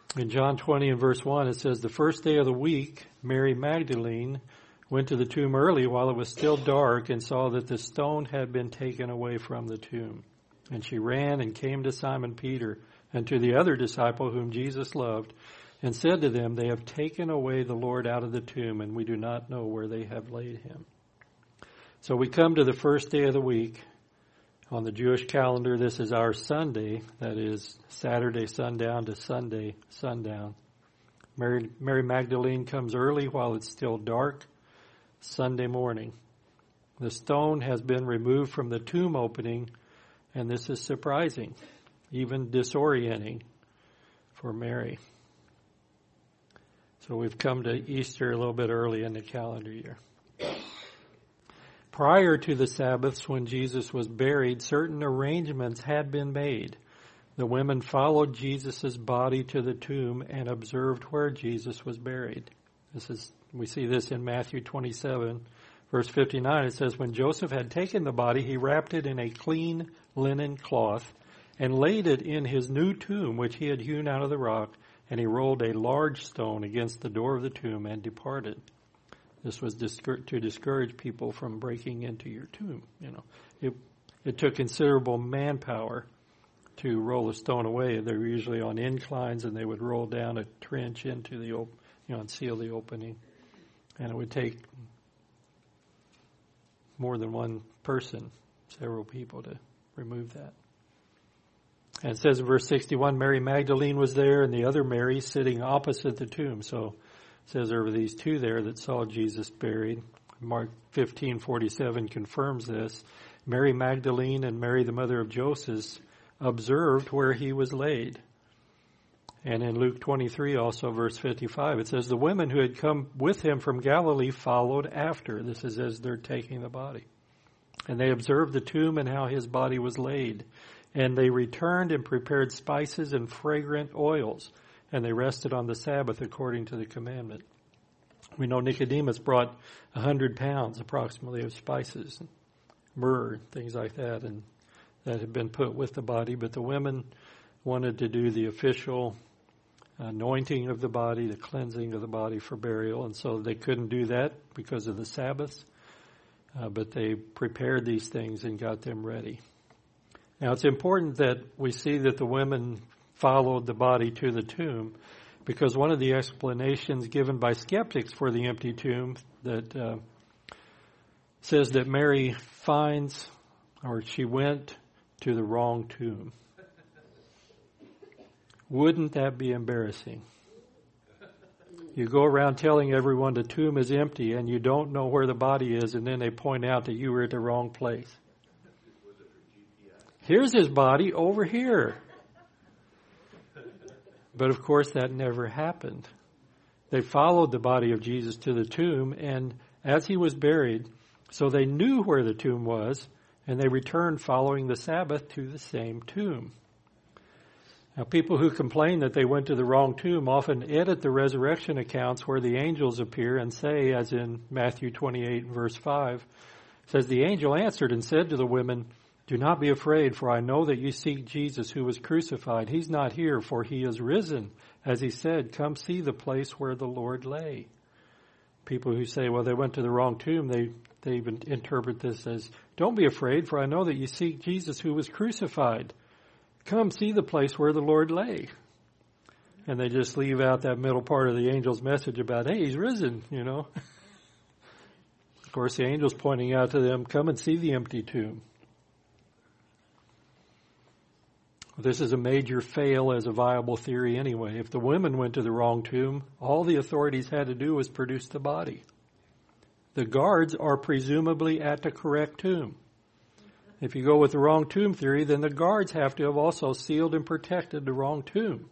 In John 20 and verse 1, it says, the first day of the week, Mary Magdalene went to the tomb early while it was still dark and saw that the stone had been taken away from the tomb. And she ran and came to Simon Peter and to the other disciple whom Jesus loved and said to them, they have taken away the Lord out of the tomb, and we do not know where they have laid him. So we come to the first day of the week. On the Jewish calendar, this is our Sunday, that is Saturday sundown to Sunday sundown. Mary Magdalene comes early while it's still dark, Sunday morning. The stone has been removed from the tomb opening, and this is surprising, even disorienting for Mary. So we've come to Easter a little bit early in the calendar year. Prior to the Sabbaths when Jesus was buried, certain arrangements had been made. The women followed Jesus' body to the tomb and observed where Jesus was buried. We see this in Matthew 27, verse 59. It says, when Joseph had taken the body, he wrapped it in a clean linen cloth and laid it in his new tomb, which he had hewn out of the rock, and he rolled a large stone against the door of the tomb and departed. This was to discourage people from breaking into your tomb. It took considerable manpower to roll a stone away. They were usually on inclines, and they would roll down a trench into the and seal the opening. And it would take more than one person, several people, to remove that. And it says in verse 61, Mary Magdalene was there, and the other Mary sitting opposite the tomb. So it says there were these two there that saw Jesus buried. Mark 15:47 confirms this. Mary Magdalene and Mary, the mother of Joseph, observed where he was laid. And in Luke 23, also verse 55, it says, the women who had come with him from Galilee followed after. This is as they're taking the body. And they observed the tomb and how his body was laid. And they returned and prepared spices and fragrant oils. And they rested on the Sabbath according to the commandment. We know Nicodemus brought 100 pounds approximately of spices, and myrrh, things like that, and that had been put with the body. But the women wanted to do the official anointing of the body, the cleansing of the body for burial, and so they couldn't do that because of the Sabbaths. But they prepared these things and got them ready. Now it's important that we see that the women followed the body to the tomb, because one of the explanations given by skeptics for the empty tomb that says that Mary she went to the wrong tomb. Wouldn't that be embarrassing? You go around telling everyone the tomb is empty and you don't know where the body is, and then they point out that you were at the wrong place. Here's his body over here. But of course that never happened. They followed the body of Jesus to the tomb, and as he was buried, so they knew where the tomb was, and they returned following the Sabbath to the same tomb. Now, people who complain that they went to the wrong tomb often edit the resurrection accounts where the angels appear and say, as in Matthew 28 verse 5, says, the angel answered and said to the women, do not be afraid, for I know that you seek Jesus who was crucified. He's not here, for he is risen. As he said, come see the place where the Lord lay. People who say, well, they went to the wrong tomb, they even interpret this as, don't be afraid, for I know that you seek Jesus who was crucified. Come see the place where the Lord lay. And they just leave out that middle part of the angel's message about, hey, he's risen, Of course, the angel's pointing out to them, come and see the empty tomb. This is a major fail as a viable theory anyway. If the women went to the wrong tomb, all the authorities had to do was produce the body. The guards are presumably at the correct tomb. If you go with the wrong tomb theory, then the guards have to have also sealed and protected the wrong tomb.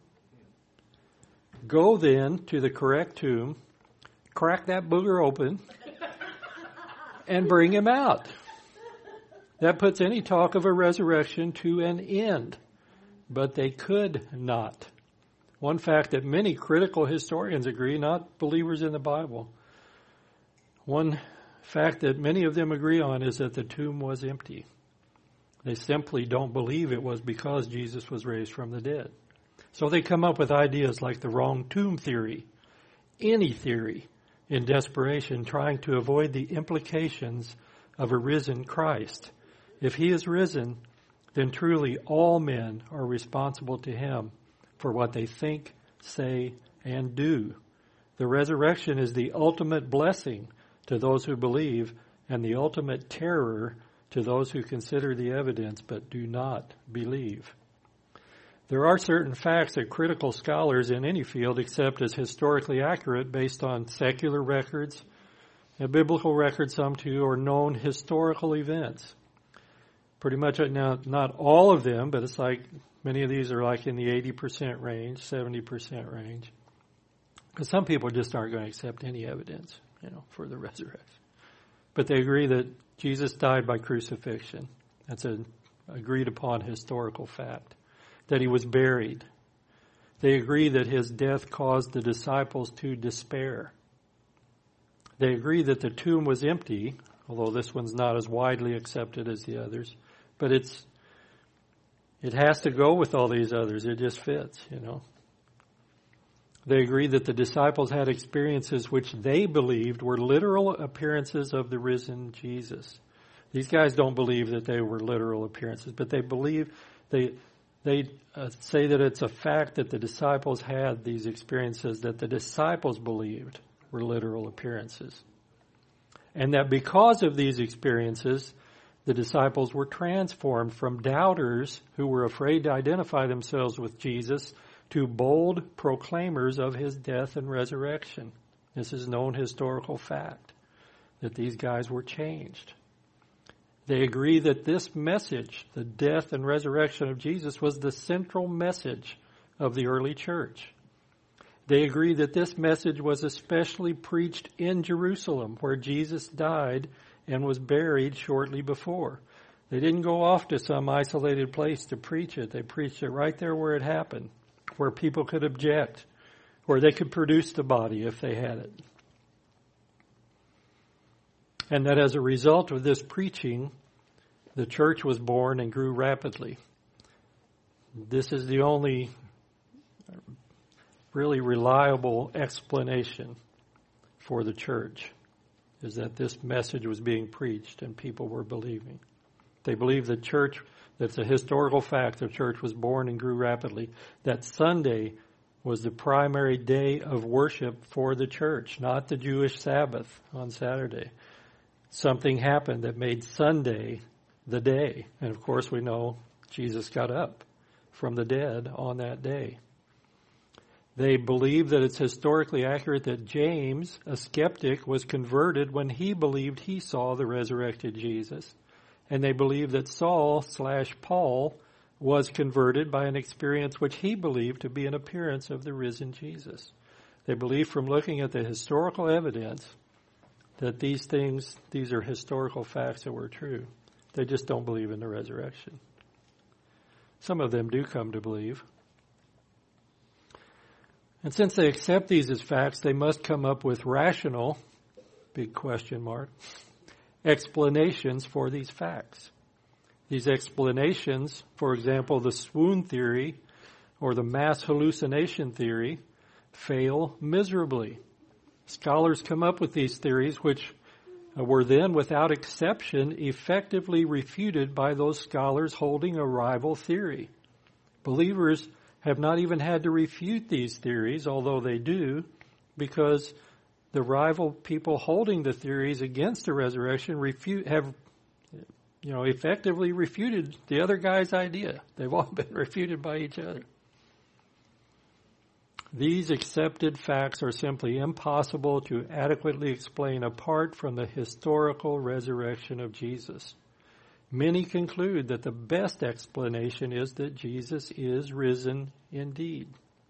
Go then to the correct tomb, crack that booger open, and bring him out. That puts any talk of a resurrection to an end. But they could not. One fact that many critical historians agree, not believers in the Bible, one fact that many of them agree on is that the tomb was empty. They simply don't believe it was because Jesus was raised from the dead. So they come up with ideas like the wrong tomb theory, any theory, in desperation, trying to avoid the implications of a risen Christ. If he is risen, then truly all men are responsible to him for what they think, say, and do. The resurrection is the ultimate blessing to those who believe and the ultimate terror to those who consider the evidence but do not believe. There are certain facts that critical scholars in any field accept as historically accurate based on secular records, and biblical records, some too, or known historical events. Pretty much, now, not all of them, but it's like many of these are like in the 80% range, 70% range. Because some people just aren't going to accept any evidence, for the resurrection. But they agree that Jesus died by crucifixion. That's an agreed upon historical fact. That he was buried. They agree that his death caused the disciples to despair. They agree that the tomb was empty, although this one's not as widely accepted as the others. But it has to go with all these others. It just fits, They agree that the disciples had experiences which they believed were literal appearances of the risen Jesus. These guys don't believe that they were literal appearances, but they believe they say that it's a fact that the disciples had these experiences that the disciples believed were literal appearances. And that because of these experiences, the disciples were transformed from doubters who were afraid to identify themselves with Jesus to bold proclaimers of his death and resurrection. This is known historical fact, that these guys were changed. They agree that this message, the death and resurrection of Jesus, was the central message of the early church. They agree that this message was especially preached in Jerusalem, where Jesus died and was buried shortly before. They didn't go off to some isolated place to preach it. They preached it right there where it happened, where people could object, where they could produce the body if they had it. And that as a result of this preaching, the church was born and grew rapidly. This is the only really reliable explanation for the church, is that this message was being preached and people were believing. They believe the church, that's a historical fact, the church was born and grew rapidly. That Sunday was the primary day of worship for the church, not the Jewish Sabbath on Saturday. Something happened that made Sunday the day. And of course we know Jesus got up from the dead on that day. They believe that it's historically accurate that James, a skeptic, was converted when he believed he saw the resurrected Jesus. And they believe that Saul/Paul was converted by an experience which he believed to be an appearance of the risen Jesus. They believe from looking at the historical evidence that these are historical facts that were true. They just don't believe in the resurrection. Some of them do come to believe. And since they accept these as facts, they must come up with rational, big question mark, explanations for these facts. These explanations, for example, the swoon theory or the mass hallucination theory, fail miserably. Scholars come up with these theories which were then, without exception, effectively refuted by those scholars holding a rival theory. Believers have not even had to refute these theories, although they do, because the rival people holding the theories against the resurrection have effectively refuted the other guy's idea. They've all been refuted by each other. These accepted facts are simply impossible to adequately explain apart from the historical resurrection of Jesus. Many conclude that the best explanation is that Jesus is risen indeed.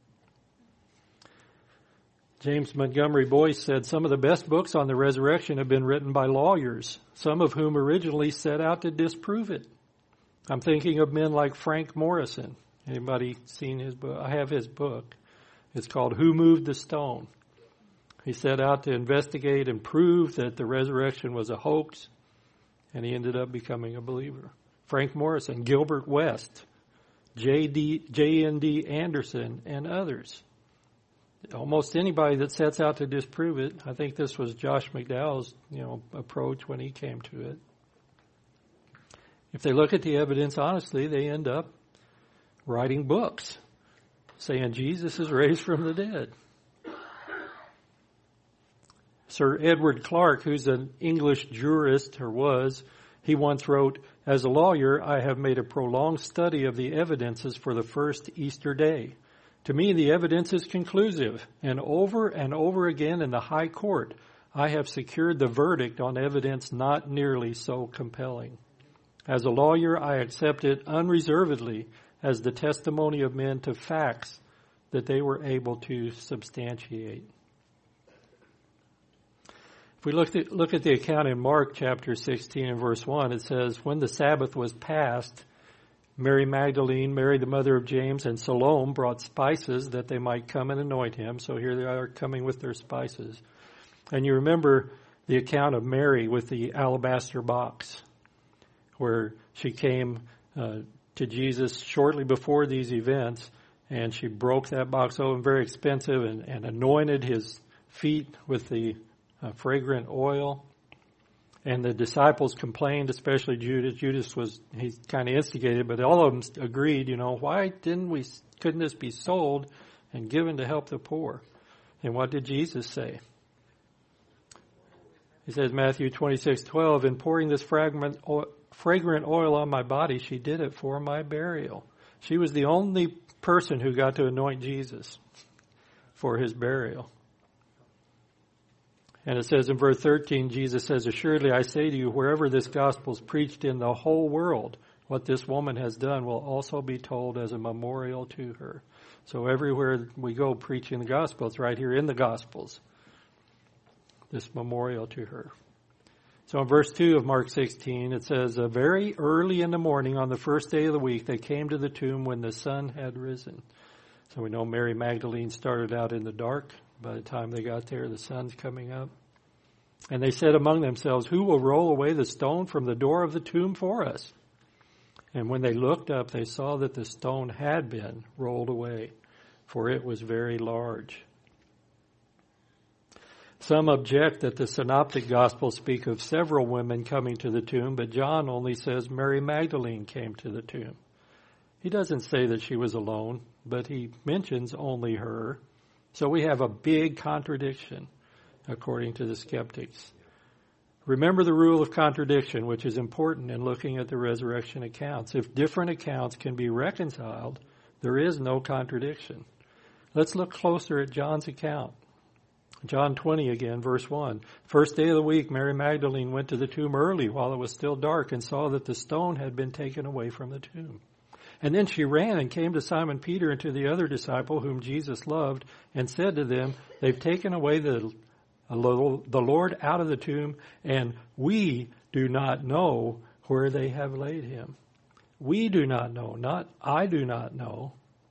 James Montgomery Boyce said, "Some of the best books on the resurrection have been written by lawyers, some of whom originally set out to disprove it. I'm thinking of men like Frank Morrison." Anybody seen his book? I have his book. It's called Who Moved the Stone? He set out to investigate and prove that the resurrection was a hoax, and he ended up becoming a believer. Frank Morrison, Gilbert West, J.N.D. Anderson, and others. Almost anybody that sets out to disprove it. I think this was Josh McDowell's, approach when he came to it. If they look at the evidence honestly, they end up writing books saying Jesus is raised from the dead. Sir Edward Clark, who's an English jurist, or was, he once wrote, "As a lawyer, I have made a prolonged study of the evidences for the first Easter day. To me, the evidence is conclusive, and over again in the High Court, I have secured the verdict on evidence not nearly so compelling. As a lawyer, I accept it unreservedly as the testimony of men to facts that they were able to substantiate." If we look at the account in Mark chapter 16 and verse 1, it says, "When the Sabbath was past, Mary Magdalene, Mary the mother of James, and Salome brought spices that they might come and anoint him." So here they are coming with their spices. And you remember the account of Mary with the alabaster box, where she came to Jesus shortly before these events, and she broke that box open, very expensive, and anointed his feet with the fragrant oil. And the disciples complained, especially Judas. He kind of instigated, but all of them agreed, why couldn't this be sold and given to help the poor? And what did Jesus say? He says, Matthew 26:12, "In pouring this fragrant oil on my body, she did it for my burial." She was the only person who got to anoint Jesus for his burial. And it says in verse 13, Jesus says, "Assuredly I say to you, wherever this gospel is preached in the whole world, what this woman has done will also be told as a memorial to her." So everywhere we go preaching the gospel, it's right here in the Gospels, this memorial to her. So in verse 2 of Mark 16, it says, "Very early in the morning on the first day of the week, they came to the tomb when the sun had risen." So we know Mary Magdalene started out in the dark. By the time they got there, the sun's coming up. "And they said among themselves, 'Who will roll away the stone from the door of the tomb for us?' And when they looked up, they saw that the stone had been rolled away, for it was very large." Some object that the Synoptic Gospels speak of several women coming to the tomb, but John only says Mary Magdalene came to the tomb. He doesn't say that she was alone, but he mentions only her. So we have a big contradiction, according to the skeptics. Remember the rule of contradiction, which is important in looking at the resurrection accounts. If different accounts can be reconciled, there is no contradiction. Let's look closer at John's account. John 20 again, verse 1. "First day of the week, Mary Magdalene went to the tomb early while it was still dark and saw that the stone had been taken away from the tomb. And then she ran and came to Simon Peter and to the other disciple whom Jesus loved and said to them, 'They've taken away the Lord out of the tomb, and we do not know where they have laid him.'" We do not know, not I do not know.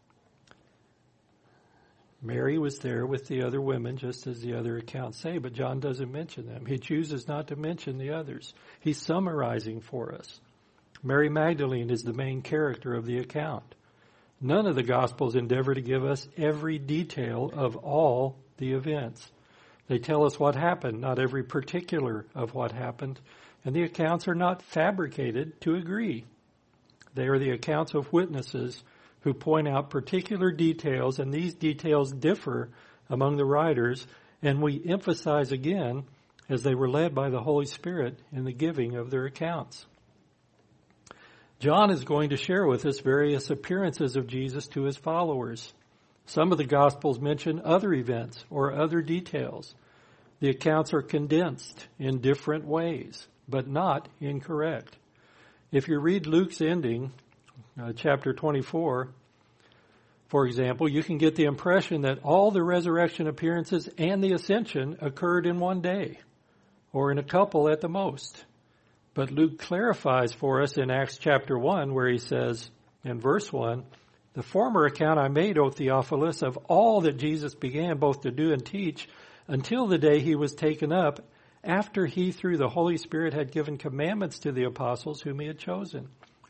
Mary was there with the other women, just as the other accounts say, but John doesn't mention them. He chooses not to mention the others. He's summarizing for us. Mary Magdalene is the main character of the account. None of the Gospels endeavor to give us every detail of all the events. They tell us what happened, not every particular of what happened, and the accounts are not fabricated to agree. They are the accounts of witnesses who point out particular details, and these details differ among the writers, and we emphasize again as they were led by the Holy Spirit in the giving of their accounts. John is going to share with us various appearances of Jesus to his followers. Some of the Gospels mention other events or other details. The accounts are condensed in different ways, but not incorrect. If you read Luke's ending, chapter 24, for example, you can get the impression that all the resurrection appearances and the ascension occurred in one day, or in a couple at the most. But Luke clarifies for us in Acts chapter 1, where he says in verse 1, "The former account I made, O Theophilus, of all that Jesus began both to do and teach until the day he was taken up, after he through the Holy Spirit had given commandments to the apostles whom he had chosen,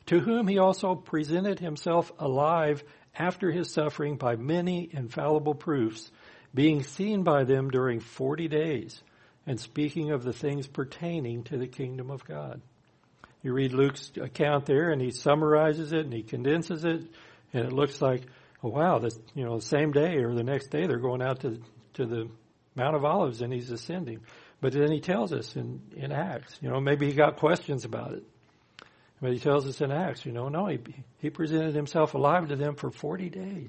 to whom he also presented himself alive after his suffering by many infallible proofs, being seen by them during 40 days, and speaking of the things pertaining to the kingdom of God. You read Luke's account there, and he summarizes it, and he condenses it, and it looks like, oh wow, the same day or the next day they're going out to the Mount of Olives, and he's ascending. But then he tells us in Acts, maybe he got questions about it. But he tells us in Acts, no, he presented himself alive to them for 40 days.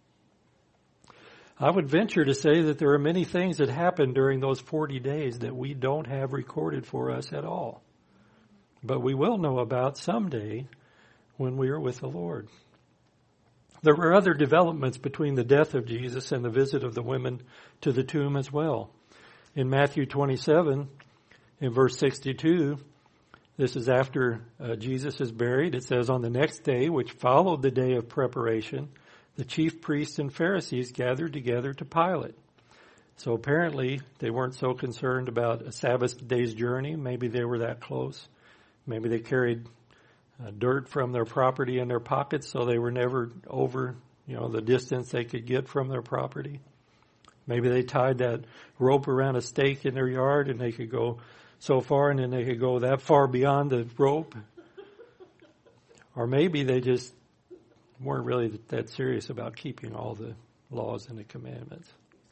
I would venture to say that there are many things that happened during those 40 days that we don't have recorded for us at all. But we will know about someday when we are with the Lord. There were other developments between the death of Jesus and the visit of the women to the tomb as well. In Matthew 27, in verse 62, this is after Jesus is buried. It says, on the next day, which followed the day of preparation, the chief priests and Pharisees gathered together to Pilate. So apparently they weren't so concerned about a Sabbath day's journey. Maybe they were that close. Maybe they carried dirt from their property in their pockets, so they were never over, the distance they could get from their property. Maybe they tied that rope around a stake in their yard and they could go so far and then they could go that far beyond the rope. Or maybe they just weren't really that serious about keeping all the laws and the commandments.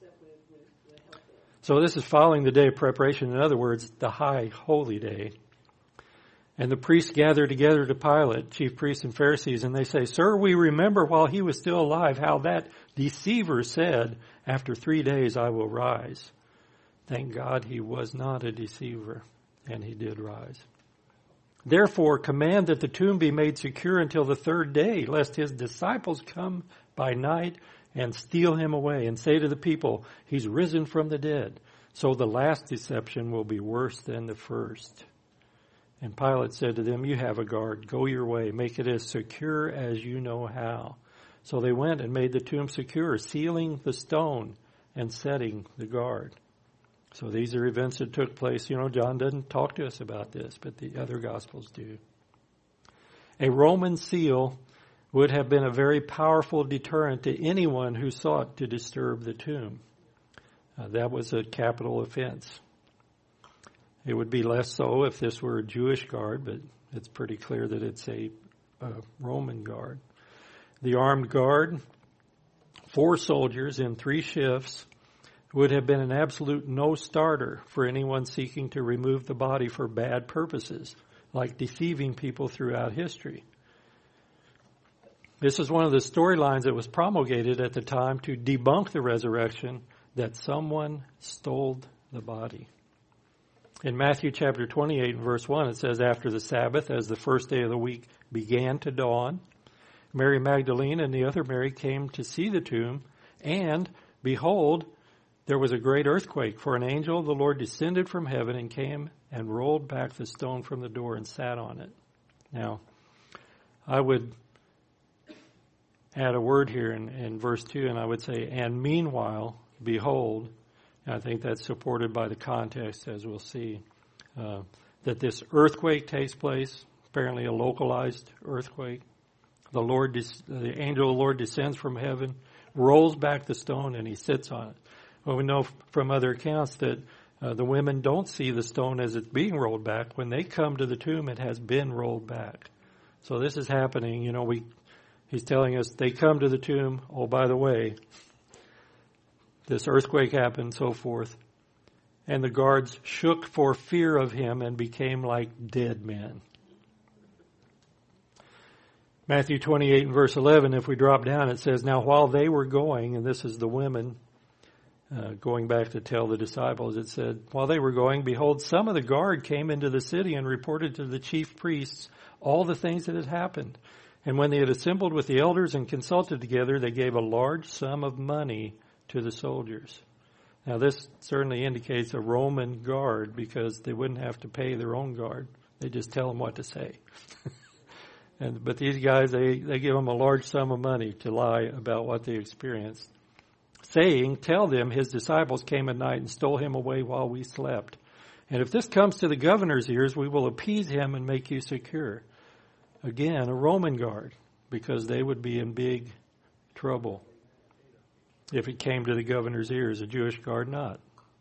So this is following the day of preparation. In other words, the high holy day. And the priests gather together to Pilate, chief priests and Pharisees, and they say, Sir, we remember while he was still alive how that deceiver said, after 3 days I will rise. Thank God he was not a deceiver, and he did rise. Therefore, command that the tomb be made secure until the 3rd day, lest his disciples come by night and steal him away and say to the people, he's risen from the dead. So the last deception will be worse than the first. And Pilate said to them, you have a guard. Go your way. Make it as secure as you know how. So they went and made the tomb secure, sealing the stone and setting the guard. So these are events that took place. John doesn't talk to us about this, but the other Gospels do. A Roman seal would have been a very powerful deterrent to anyone who sought to disturb the tomb. That was a capital offense. It would be less so if this were a Jewish guard, but it's pretty clear that it's a Roman guard. The armed guard, 4 soldiers in 3 shifts, would have been an absolute no-starter for anyone seeking to remove the body for bad purposes, like deceiving people throughout history. This is one of the storylines that was promulgated at the time to debunk the resurrection, that someone stole the body. In Matthew chapter 28 verse 1, it says, after the Sabbath, as the first day of the week began to dawn, Mary Magdalene and the other Mary came to see the tomb, and behold, there was a great earthquake, for an angel of the Lord descended from heaven and came and rolled back the stone from the door and sat on it. Now, I would add a word here in verse 2, and I would say, and meanwhile, behold, and I think that's supported by the context, as we'll see, that this earthquake takes place, apparently a localized earthquake. The angel of the Lord descends from heaven, rolls back the stone, and he sits on it. Well, we know from other accounts that the women don't see the stone as it's being rolled back. When they come to the tomb, it has been rolled back. So this is happening. He's telling us they come to the tomb. Oh, by the way, this earthquake happened, so forth. And the guards shook for fear of him and became like dead men. Matthew 28 and verse 11, if we drop down, it says, now while they were going, and this is the women going back to tell the disciples, it said, while they were going, behold, some of the guard came into the city and reported to the chief priests all the things that had happened. And when they had assembled with the elders and consulted together, they gave a large sum of money to the soldiers. Now this certainly indicates a Roman guard, because they wouldn't have to pay their own guard. They just tell them what to say. But these guys, they give them a large sum of money to lie about what they experienced, saying, tell them his disciples came at night and stole him away while we slept. And if this comes to the governor's ears, we will appease him and make you secure. Again, a Roman guard, because they would be in big trouble if it came to the governor's ears, a Jewish guard not.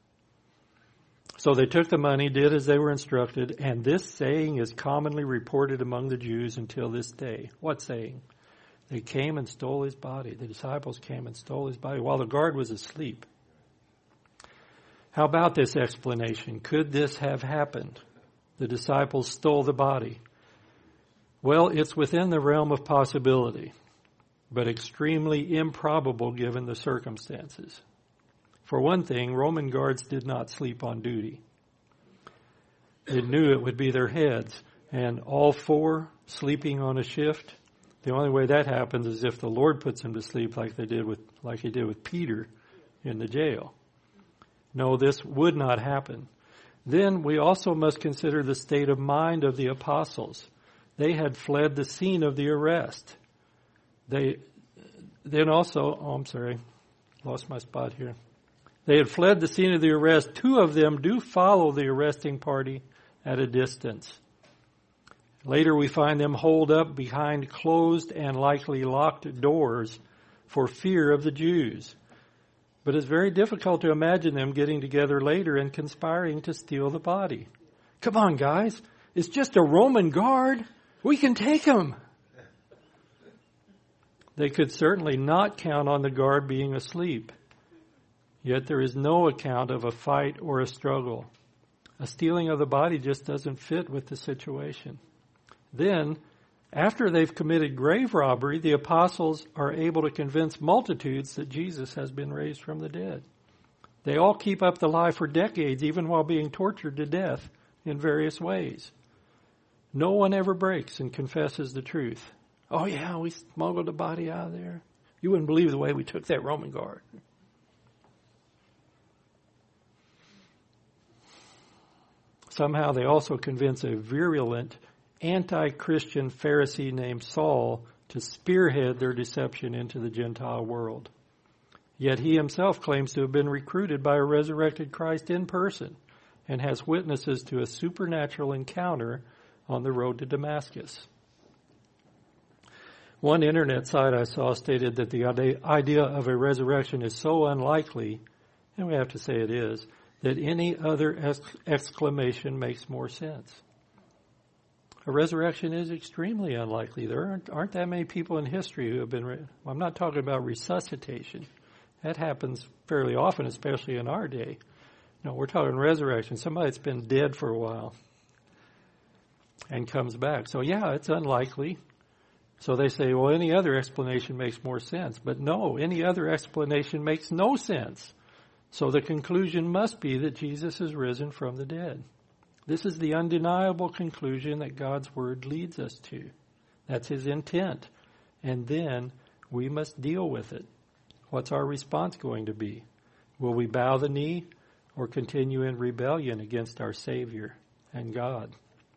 So they took the money, did as they were instructed, and this saying is commonly reported among the Jews until this day. What saying? They came and stole his body. The disciples came and stole his body while the guard was asleep. How about this explanation? Could this have happened? The disciples stole the body. Well, it's within the realm of possibility, but extremely improbable given the circumstances. For one thing, Roman guards did not sleep on duty. They knew it would be their heads, and all four sleeping on a shift. The only way that happens is if the Lord puts them to sleep like he did with Peter in the jail. No, this would not happen. Then we also must consider the state of mind of the apostles. They had fled the scene of the arrest. Lost my spot here. They had fled the scene of the arrest. Two of them do follow the arresting party at a distance. Later we find them holed up behind closed and likely locked doors for fear of the Jews. But it's very difficult to imagine them getting together later and conspiring to steal the body. Come on, guys. It's just a Roman guard. We can take him. They could certainly not count on the guard being asleep. Yet there is no account of a fight or a struggle. A stealing of the body just doesn't fit with the situation. Then, after they've committed grave robbery, the apostles are able to convince multitudes that Jesus has been raised from the dead. They all keep up the lie for decades, even while being tortured to death in various ways. No one ever breaks and confesses the truth. Oh yeah, we smuggled the body out of there. You wouldn't believe the way we took that Roman guard. Somehow they also convince a virulent anti-Christian Pharisee named Saul to spearhead their deception into the Gentile world. Yet he himself claims to have been recruited by a resurrected Christ in person and has witnesses to a supernatural encounter on the road to Damascus. One internet site I saw stated that the idea of a resurrection is so unlikely, and we have to say it is, that any other exclamation makes more sense. A resurrection is extremely unlikely. There aren't that many people in history who have been... I'm not talking about resuscitation. That happens fairly often, especially in our day. No, we're talking resurrection. Somebody that's been dead for a while and comes back. So yeah, it's unlikely. So they say, well, any other explanation makes more sense. But no, any other explanation makes no sense. So the conclusion must be that Jesus is risen from the dead. This is the undeniable conclusion that God's Word leads us to. That's His intent. And then we must deal with it. What's our response going to be? Will we bow the knee or continue in rebellion against our Savior and God?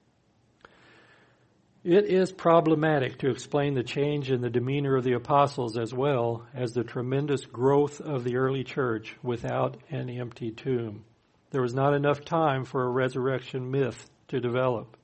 It is problematic to explain the change in the demeanor of the apostles as well as the tremendous growth of the early church without an empty tomb. There was not enough time for a resurrection myth to develop.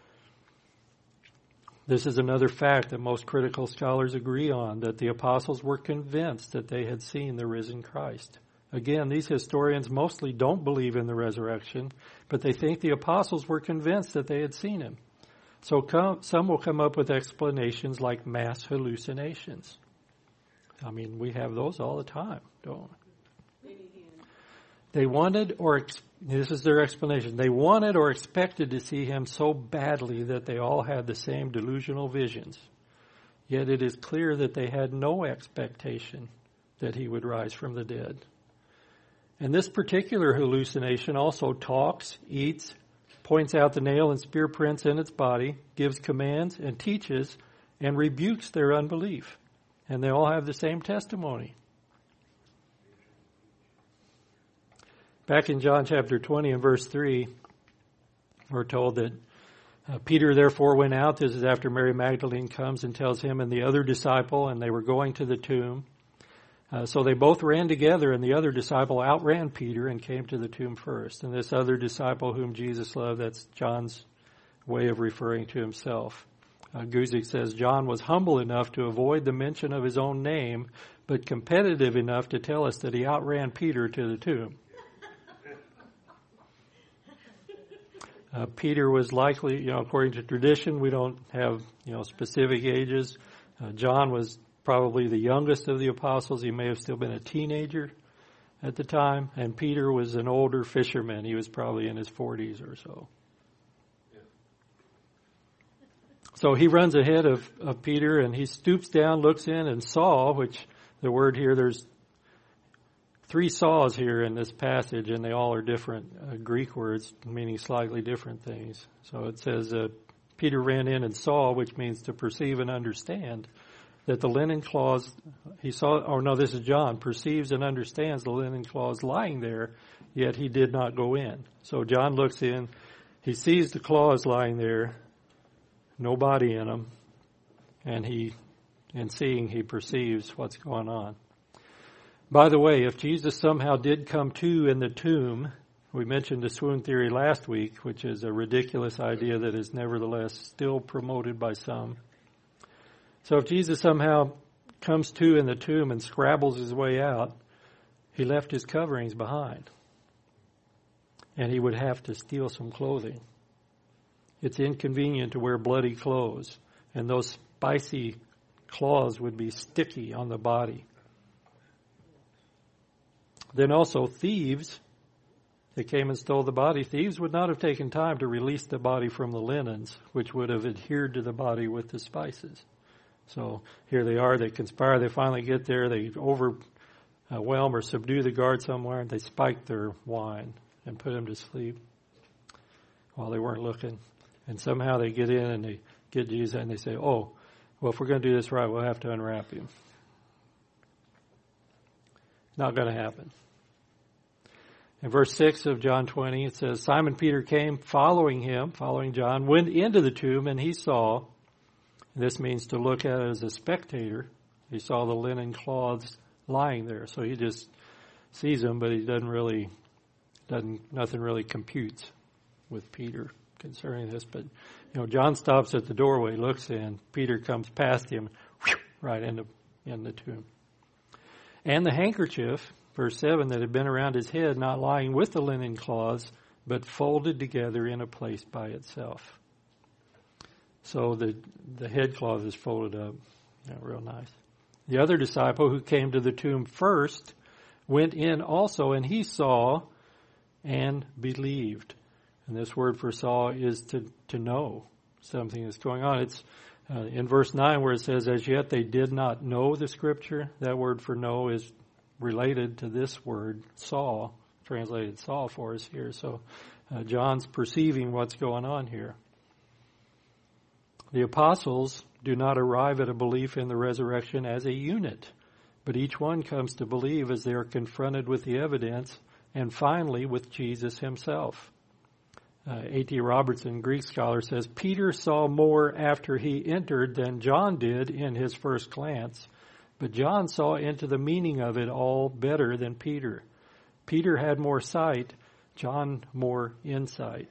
This is another fact that most critical scholars agree on, that the apostles were convinced that they had seen the risen Christ. Again, these historians mostly don't believe in the resurrection, but they think the apostles were convinced that they had seen Him. So some will come up with explanations like mass hallucinations. I mean, we have those all the time, don't we? They wanted, this is their explanation, they wanted or expected to see Him so badly that they all had the same delusional visions. Yet it is clear that they had no expectation that He would rise from the dead. And this particular hallucination also talks, eats, points out the nail and spear prints in its body, gives commands and teaches and rebukes their unbelief. And they all have the same testimony. Back in John chapter 20 and verse 3, we're told that Peter therefore went out. This is after Mary Magdalene comes and tells him and the other disciple, and they were going to the tomb. So they both ran together, and the other disciple outran Peter and came to the tomb first. And this other disciple whom Jesus loved, that's John's way of referring to himself. Guzik says, John was humble enough to avoid the mention of his own name, but competitive enough to tell us that he outran Peter to the tomb. Peter was likely, according to tradition, we don't have, specific ages. John was probably the youngest of the apostles. He may have still been a teenager at the time. And Peter was an older fisherman. He was probably in his 40s or so. So he runs ahead of Peter, and he stoops down, looks in, and saw, which the word here, there's 3 saws here in this passage, and they all are different Greek words, meaning slightly different things. So it says, Peter ran in and saw, which means to perceive and understand, that the linen cloths, this is John, perceives and understands the linen cloths lying there, yet he did not go in. So John looks in, he sees the cloths lying there, no body in them, and in seeing, he perceives what's going on. By the way, if Jesus somehow did come to in the tomb, we mentioned the swoon theory last week, which is a ridiculous idea that is nevertheless still promoted by some. So if Jesus somehow comes to in the tomb and scrabbles his way out, he left his coverings behind. And he would have to steal some clothing. It's inconvenient to wear bloody clothes, and those spicy cloths would be sticky on the body. Then also thieves, they came and stole the body. Thieves would not have taken time to release the body from the linens, which would have adhered to the body with the spices. So here they are, they conspire, they finally get there, they overwhelm or subdue the guard somewhere, and they spike their wine and put him to sleep while they weren't looking. And somehow they get in and they get Jesus and they say, oh, well, if we're going to do this right, we'll have to unwrap him. Not going to happen. In verse 6 of John 20, it says, Simon Peter came following John, went into the tomb, and he saw, and this means to look at it as a spectator, he saw the linen cloths lying there. So he just sees them, but he nothing really computes with Peter concerning this. But, John stops at the doorway, looks in, Peter comes past him, right in the tomb. And the handkerchief, verse 7, that had been around his head, not lying with the linen cloths, but folded together in a place by itself. So the head cloth is folded up. Real nice. The other disciple who came to the tomb first went in also, and he saw and believed. And this word for saw is to know something that's going on. It's in verse 9 where it says, as yet they did not know the scripture. That word for know is related to this word, saw, translated saw for us here. So John's perceiving what's going on here. The apostles do not arrive at a belief in the resurrection as a unit, but each one comes to believe as they are confronted with the evidence and finally with Jesus himself. A.T. Robertson, Greek scholar, says, Peter saw more after he entered than John did in his first glance, but John saw into the meaning of it all better than Peter. Peter had more sight, John more insight.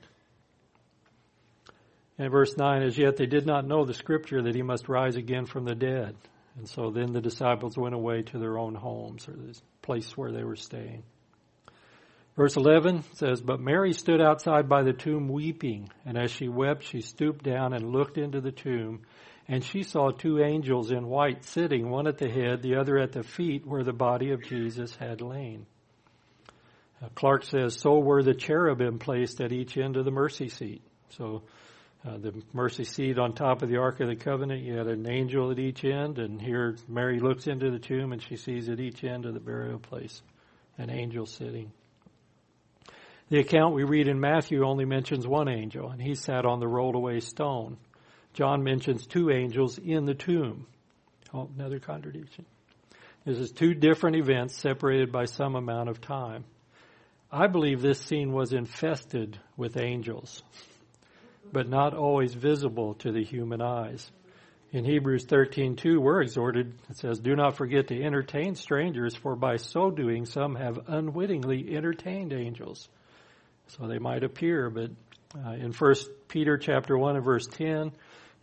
And verse 9, as yet they did not know the scripture that he must rise again from the dead. And so then the disciples went away to their own homes, or the place where they were staying. Verse 11 says, but Mary stood outside by the tomb weeping, and as she wept, she stooped down and looked into the tomb, and she saw 2 angels in white sitting, one at the head, the other at the feet, where the body of Jesus had lain. Clark says, so were the cherubim placed at each end of the mercy seat. So the mercy seat on top of the Ark of the Covenant, you had an angel at each end, and here Mary looks into the tomb, and she sees at each end of the burial place an angel sitting. The account we read in Matthew only mentions 1 angel, and he sat on the rolled away stone. John mentions 2 angels in the tomb. Oh, another contradiction. This is 2 different events separated by some amount of time. I believe this scene was infested with angels, but not always visible to the human eyes. In Hebrews 13:2, we're exhorted, it says, do not forget to entertain strangers, for by so doing some have unwittingly entertained angels. So they might appear, but in 1 Peter chapter 1 and verse 10,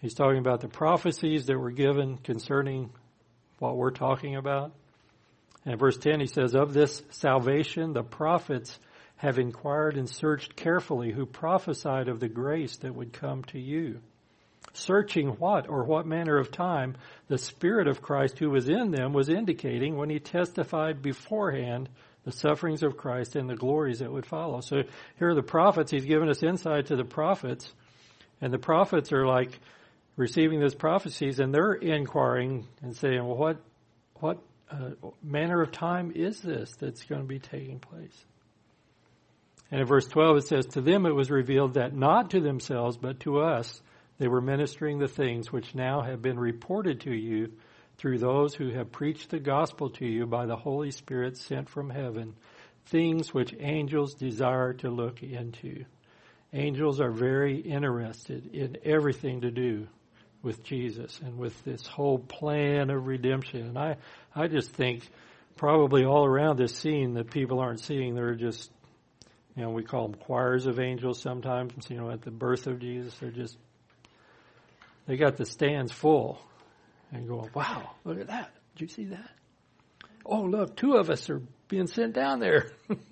He's talking about the prophecies that were given concerning what we're talking about. And in verse 10 he says, of this salvation the prophets have inquired and searched carefully, who prophesied of the grace that would come to you. Searching what or what manner of time the Spirit of Christ who was in them was indicating when he testified beforehand the sufferings of Christ and the glories that would follow. So here are the prophets. He's given us insight to the prophets. And the prophets are like receiving these prophecies, and they're inquiring and saying, well, what manner of time is this that's going to be taking place? And in verse 12 it says, to them it was revealed that not to themselves but to us they were ministering the things which now have been reported to you through those who have preached the gospel to you by the Holy Spirit sent from heaven, things which angels desire to look into. Angels are very interested in everything to do with Jesus and with this whole plan of redemption. And I just think probably all around this scene that people aren't seeing, they're just, we call them choirs of angels sometimes, at the birth of Jesus. They got the stands full and going, wow, look at that. Did you see that? Oh, look, 2 of us are being sent down there.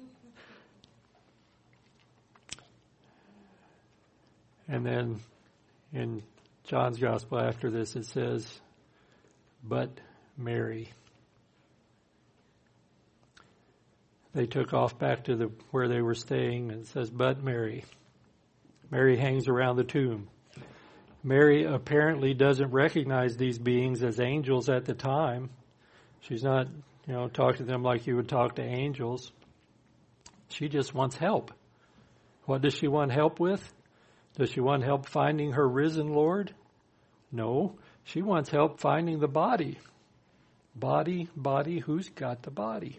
And then in John's Gospel after this it says, but Mary. They took off back to where they were staying, and it says, but Mary. Mary hangs around the tomb. Mary apparently doesn't recognize these beings as angels at the time. She's not, talking to them like you would talk to angels. She just wants help. What does she want help with? Does she want help finding her risen Lord? No. She wants help finding the body. Body, who's got the body?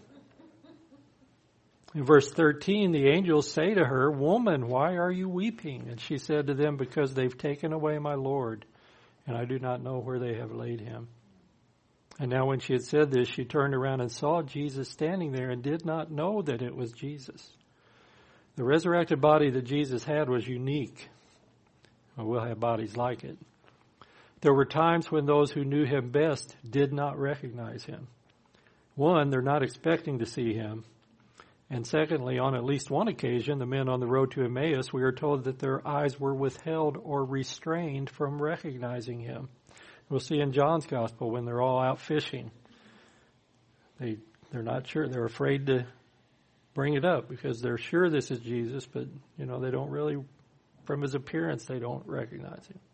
In verse 13, the angels say to her, woman, why are you weeping? And she said to them, because they've taken away my Lord, and I do not know where they have laid him. And now when she had said this, she turned around and saw Jesus standing there and did not know that it was Jesus. The resurrected body that Jesus had was unique. Well, we'll have bodies like it. There were times when those who knew him best did not recognize him. One, they're not expecting to see him. And secondly, on at least one occasion, the men on the road to Emmaus, we are told that their eyes were withheld or restrained from recognizing him. We'll see in John's Gospel when they're all out fishing. They're not sure. They're afraid to bring it up because they're sure this is Jesus, but, they don't really, from his appearance, they don't recognize him.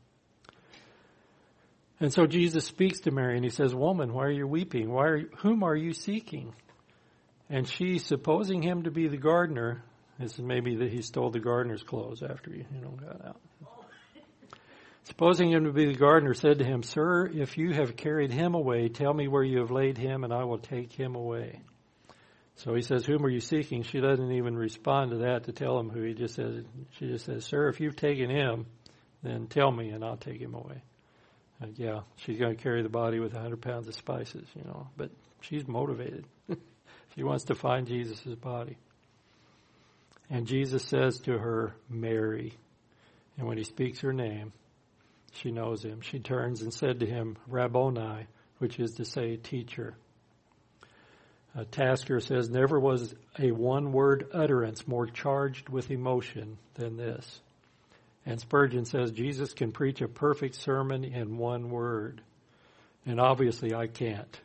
And so Jesus speaks to Mary and he says, woman, why are you weeping? Whom are you seeking? And she, supposing him to be the gardener, this is maybe that he stole the gardener's clothes after he, got out. Supposing him to be the gardener, said to him, sir, if you have carried him away, tell me where you have laid him, and I will take him away. So he says, whom are you seeking? She doesn't even respond to that to tell him who. She just says, sir, if you've taken him, then tell me, and I'll take him away. Yeah, she's going to carry the body with 100 pounds of spices, but she's motivated. She wants to find Jesus' body. And Jesus says to her, Mary. And when he speaks her name, she knows him. She turns and said to him, Rabboni, which is to say, teacher. Tasker says, never was a one-word utterance more charged with emotion than this. And Spurgeon says, Jesus can preach a perfect sermon in one word. And obviously I can't.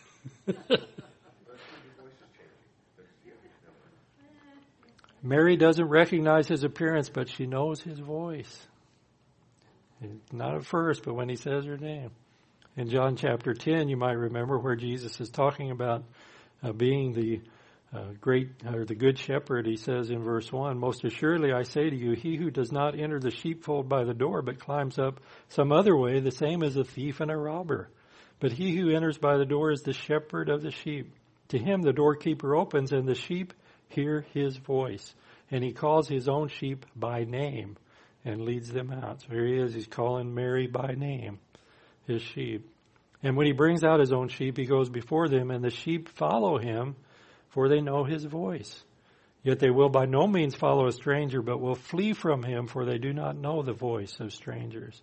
Mary doesn't recognize his appearance, but she knows his voice. Not at first, but when he says her name. In John chapter 10, you might remember where Jesus is talking about being the great or the good shepherd. He says in verse 1, most assuredly I say to you, he who does not enter the sheepfold by the door, but climbs up some other way, the same is a thief and a robber. But he who enters by the door is the shepherd of the sheep. To him the doorkeeper opens, and the sheep hear his voice, and he calls his own sheep by name and leads them out. So here he is, he's calling Mary by name, his sheep. And when he brings out his own sheep, he goes before them, and the sheep follow him, for they know his voice. Yet they will by no means follow a stranger, but will flee from him, for they do not know the voice of strangers.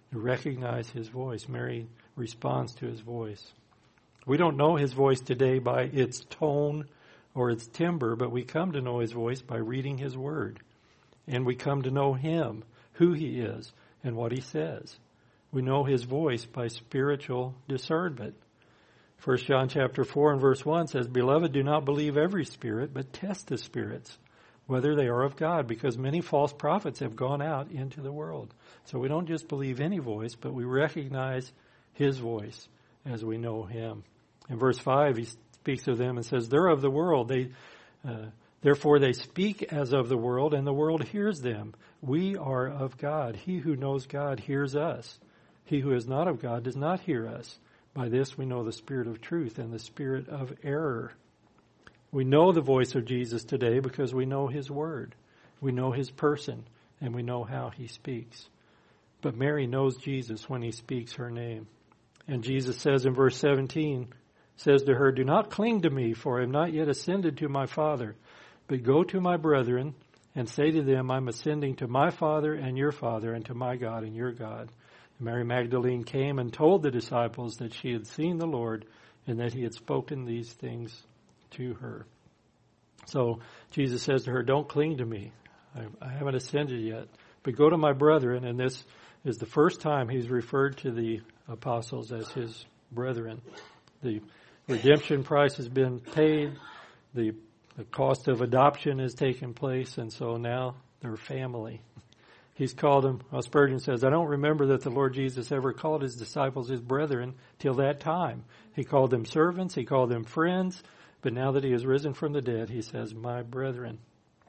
to recognize his voice. Mary responds to his voice. We don't know his voice today by its tone or its timbre, but we come to know his voice by reading his word. And we come to know him, who he is, and what he says. We know his voice by spiritual discernment. 1 John chapter 4 and verse 1 says, "Beloved, do not believe every spirit, but test the spirits, whether they are of God, because many false prophets have gone out into the world." So we don't just believe any voice, but we recognize his voice as we know him. In verse 5, he speaks of them and says, "They're of the world. Therefore they speak as of the world, and the world hears them. We are of God. He who knows God hears us. He who is not of God does not hear us. By this we know the spirit of truth and the spirit of error." We know the voice of Jesus today because we know his word. We know his person, and we know how he speaks. But Mary knows Jesus when he speaks her name. And Jesus says in verse 17, says to her, "Do not cling to me, for I have not yet ascended to my Father, but go to my brethren and say to them, I'm ascending to my Father and your Father, and to my God and your God." And Mary Magdalene came and told the disciples that she had seen the Lord and that he had spoken these things to her. So Jesus says to her, "Don't cling to me. I haven't ascended yet, but go to my brethren." And this is the first time he's referred to the apostles as his brethren. The redemption price has been paid. The cost of adoption has taken place, and so now they're family. He's called them, Spurgeon says, "I don't remember that the Lord Jesus ever called his disciples his brethren till that time. He called them servants, he called them friends, but now that he has risen from the dead, he says, my brethren."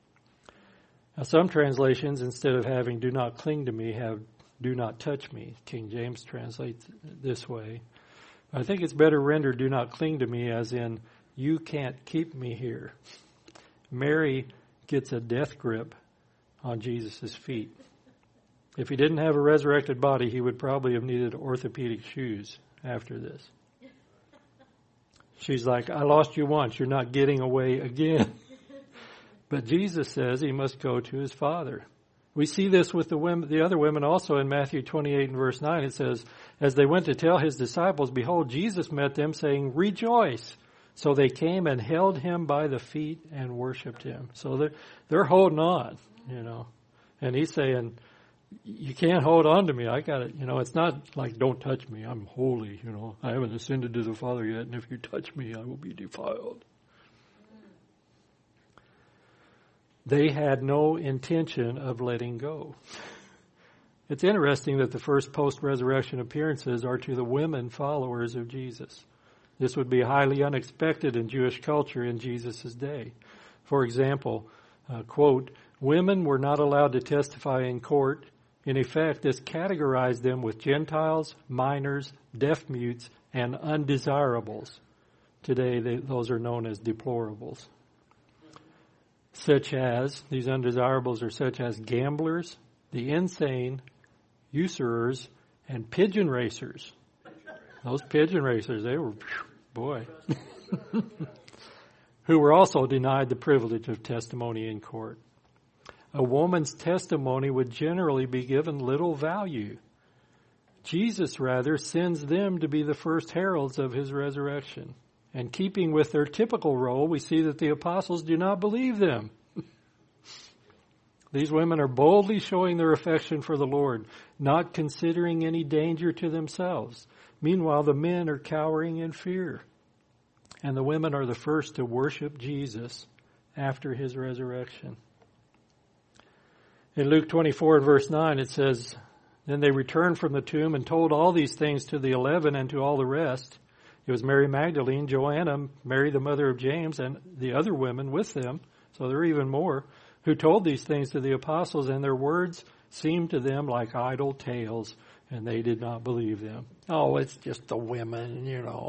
Now some translations, instead of having "do not cling to me," have "do not touch me." King James translates it this way. I think it's better rendered "do not cling to me," as in, you can't keep me here. Mary gets a death grip on Jesus' feet. If he didn't have a resurrected body, he would probably have needed orthopedic shoes after this. She's like, "I lost you once, you're not getting away again." But Jesus says he must go to his Father. We see this with the other women also in Matthew 28 and verse 9. It says, "As they went to tell his disciples, behold, Jesus met them, saying, Rejoice! So they came and held him by the feet and worshipped him." So they're holding on, And he's saying, "You can't hold on to me. I got it. It's not like, don't touch me. I'm holy. I haven't ascended to the Father yet. And if you touch me, I will be defiled." They had no intention of letting go. It's interesting that the first post-resurrection appearances are to the women followers of Jesus. This would be highly unexpected in Jewish culture in Jesus' day. For example, quote, "Women were not allowed to testify in court. In effect, this categorized them with Gentiles, minors, deaf mutes, and undesirables. Today, those are known as deplorables. These undesirables are such as gamblers, the insane, usurers, and pigeon racers." Those pigeon racers, they were, boy. "Who were also denied the privilege of testimony in court. A woman's testimony would generally be given little value. Jesus, rather, sends them to be the first heralds of his resurrection. And keeping with their typical role, we see that the apostles do not believe them. These women are boldly showing their affection for the Lord, not considering any danger to themselves. Meanwhile, the men are cowering in fear. And the women are the first to worship Jesus after his resurrection. In Luke 24 and verse 9, it says, "Then they returned from the tomb and told all these things to the 11 and to all the rest. It was Mary Magdalene, Joanna, Mary the mother of James, and the other women with them," so there are even more, "who told these things to the apostles, and their words seemed to them like idle tales, and they did not believe them." Oh, it's just the women,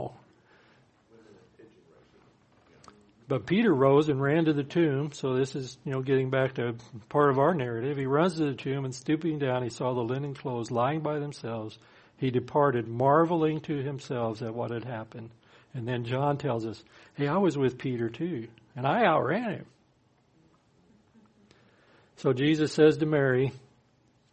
But Peter rose and ran to the tomb. So this is, getting back to part of our narrative. He runs to the tomb, and stooping down, he saw the linen clothes lying by themselves. He departed, marveling to himself at what had happened. And then John tells us, "Hey, I was with Peter too, and I outran him." So Jesus says to Mary,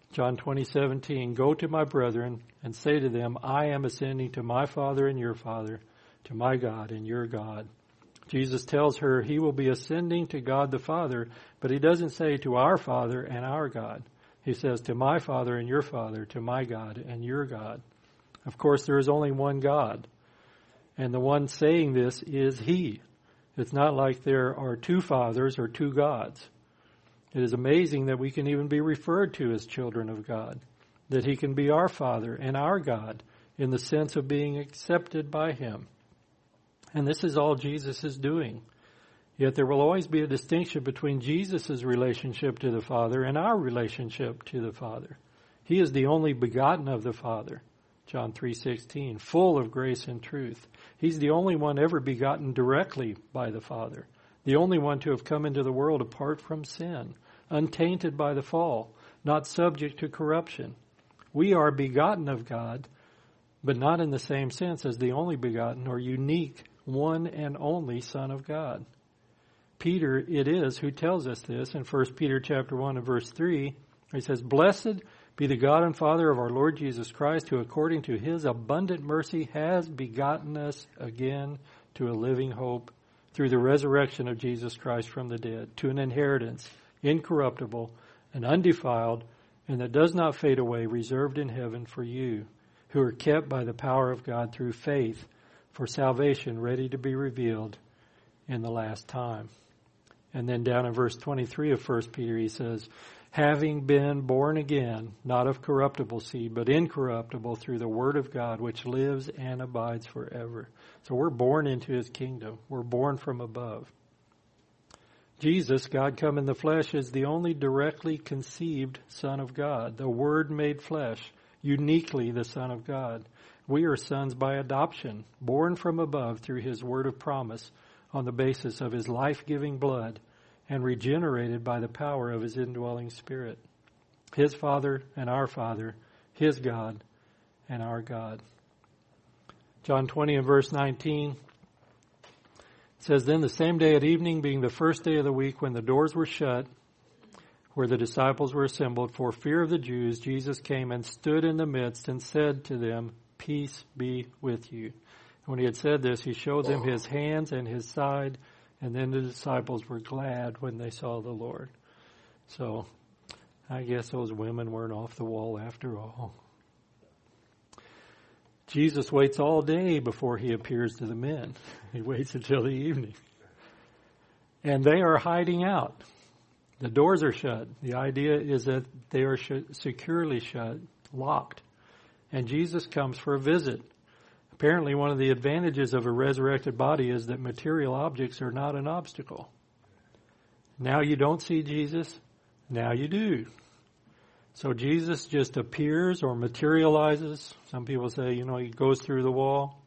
John 20:17, go to my brethren and say to them, I am ascending to my Father and your Father, to my God and your God. Jesus tells her he will be ascending to God the Father, but he doesn't say to our Father and our God. He says to my Father and your Father, to my God and your God. Of course, there is only one God, and the one saying this is he. It's not like there are two fathers or two gods. It is amazing that we can even be referred to as children of God, that he can be our Father and our God in the sense of being accepted by him. And this is all Jesus is doing. Yet there will always be a distinction between Jesus' relationship to the Father and our relationship to the Father. He is the only begotten of the Father, John 3:16, full of grace and truth. He's the only one ever begotten directly by the Father, the only one to have come into the world apart from sin, untainted by the fall, not subject to corruption. We are begotten of God, but not in the same sense as the only begotten or unique, one and only Son of God. Peter it is who tells us this in 1 Peter chapter 1 and verse 3. He says, blessed be the God and Father of our Lord Jesus Christ, who according to his abundant mercy has begotten us again to a living hope through the resurrection of Jesus Christ from the dead, to an inheritance incorruptible and undefiled, and that does not fade away, reserved in heaven for you, who are kept by the power of God through faith for salvation ready to be revealed in the last time. And then down in verse 23 of 1 Peter, he says, having been born again, not of corruptible seed, but incorruptible through the word of God, which lives and abides forever. So we're born into his kingdom. We're born from above. Jesus, God come in the flesh, is the only directly conceived Son of God, the Word made flesh, uniquely the Son of God. We are sons by adoption, born from above through his word of promise on the basis of his life-giving blood, and regenerated by the power of his indwelling Spirit. His Father and our Father, his God and our God. John 20 and verse 19 says, then the same day at evening, being the first day of the week, when the doors were shut, where the disciples were assembled, for fear of the Jews, Jesus came and stood in the midst and said to them, peace be with you. And when he had said this, he showed them his hands and his side, and then the disciples were glad when they saw the Lord. So I guess those women weren't off the wall after all. Jesus waits all day before he appears to the men. He waits until the evening. And they are hiding out. The doors are shut. The idea is that they are securely shut, locked. And Jesus comes for a visit. Apparently, one of the advantages of a resurrected body is that material objects are not an obstacle. Now you don't see Jesus, now you do. So Jesus just appears or materializes. Some people say, he goes through the wall.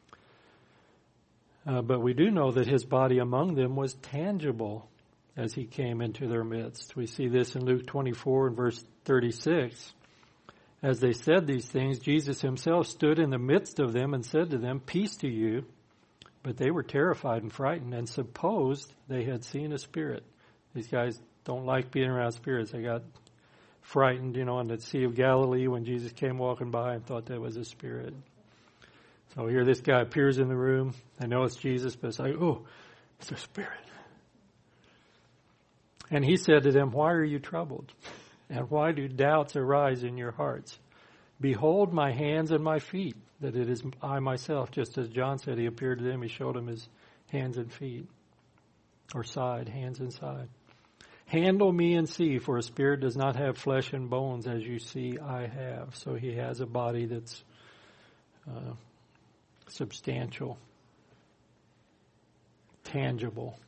But we do know that his body among them was tangible as he came into their midst. We see this in Luke 24 and verse 36. As they said these things, Jesus himself stood in the midst of them and said to them, peace to you. But they were terrified and frightened and supposed they had seen a spirit. These guys don't like being around spirits. They got frightened, on the Sea of Galilee when Jesus came walking by and thought that was a spirit. So here this guy appears in the room. I know it's Jesus, but it's like, oh, it's a spirit. And he said to them, why are you troubled? And why do doubts arise in your hearts? Behold my hands and my feet, that it is I myself. Just as John said, he appeared to them, he showed them his hands and feet. Or side, hands and side. Handle me and see, for a spirit does not have flesh and bones, as you see I have. So he has a body that's substantial, tangible.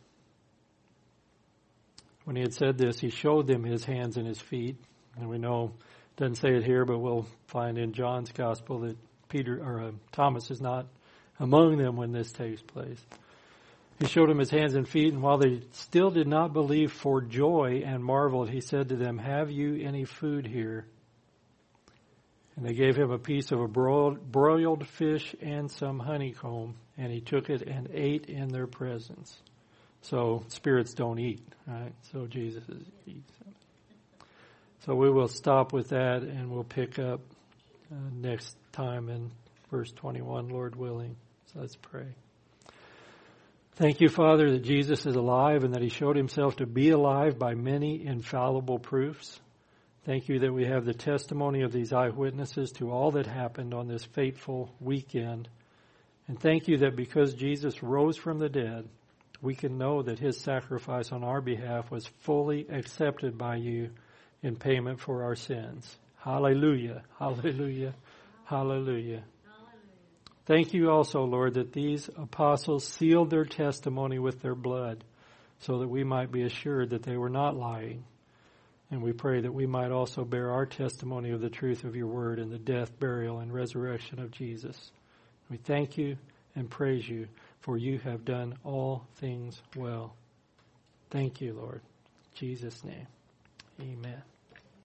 When he had said this, he showed them his hands and his feet. And we know, doesn't say it here, but we'll find in John's gospel that Thomas is not among them when this takes place. He showed them his hands and feet, and while they still did not believe for joy and marveled, he said to them, have you any food here? And they gave him a piece of a broiled fish and some honeycomb, and he took it and ate in their presence. So spirits don't eat, right? So Jesus eats. So we will stop with that, and we'll pick up next time in verse 21, Lord willing. So let's pray. Thank you, Father, that Jesus is alive and that he showed himself to be alive by many infallible proofs. Thank you that we have the testimony of these eyewitnesses to all that happened on this fateful weekend. And thank you that because Jesus rose from the dead, we can know that his sacrifice on our behalf was fully accepted by you in payment for our sins. Hallelujah, hallelujah, hallelujah. Thank you also, Lord, that these apostles sealed their testimony with their blood so that we might be assured that they were not lying. And we pray that we might also bear our testimony of the truth of your word and the death, burial, and resurrection of Jesus. We thank you and praise you, for you have done all things well. Thank you, Lord. In Jesus' name, amen.